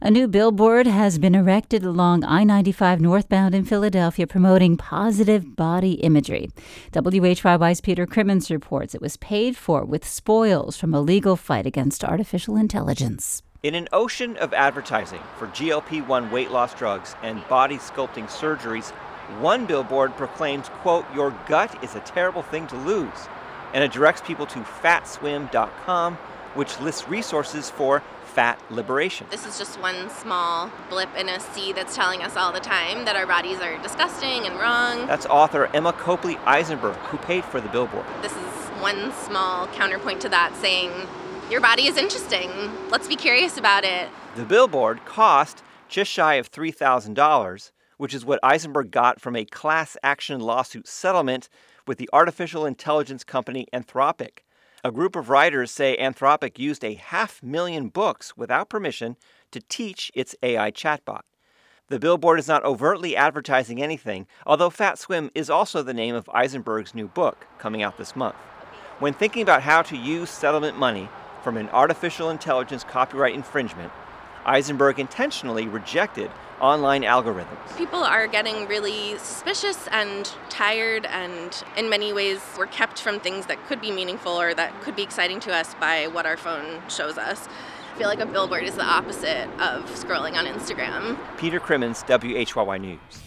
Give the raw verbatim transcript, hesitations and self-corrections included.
A new billboard has been erected along I ninety-five northbound in Philadelphia promoting positive body imagery. W H Y Y's Peter Crimmins reports it was paid for with spoils from a legal fight against artificial intelligence. In an ocean of advertising for G L P one weight loss drugs and body sculpting surgeries, one billboard proclaims, quote, "Your gut is a terrible thing to lose," and it directs people to fat swim dot com, which lists resources for fat liberation. This is just one small blip in a sea that's telling us all the time that our bodies are disgusting and wrong. That's author Emma Copley Eisenberg, who paid for the billboard. This is one small counterpoint to that, saying, your body is interesting. Let's be curious about it. The billboard cost just shy of three thousand dollars, which is what Eisenberg got from a class action lawsuit settlement with the artificial intelligence company Anthropic. A group of writers say Anthropic used a half million books without permission to teach its A I chatbot. The billboard is not overtly advertising anything, although Fat Swim is also the name of Eisenberg's new book coming out this month. When thinking about how to use settlement money from an artificial intelligence copyright infringement, Eisenberg intentionally rejected online algorithms. People are getting really suspicious and tired, and in many ways we're kept from things that could be meaningful or that could be exciting to us by what our phone shows us. I feel like a billboard is the opposite of scrolling on Instagram. Peter Crimmins, W H Y Y News.